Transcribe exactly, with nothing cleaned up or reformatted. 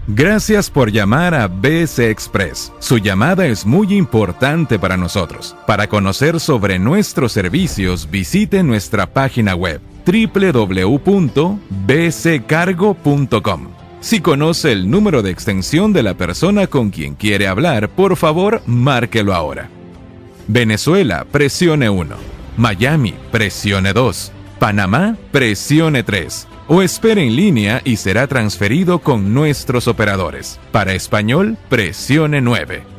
Gracias por llamar a B C Express. Su llamada es muy importante para nosotros. Para conocer sobre nuestros servicios, visite nuestra página web doble u doble u doble u punto b c cargo punto com. Si conoce el número de extensión de la persona con quien quiere hablar, por favor, márquelo ahora. Venezuela, presione uno. Miami, presione dos. Panamá, presione tres. O espere en línea y será transferido con nuestros operadores. Para español, presione nueve.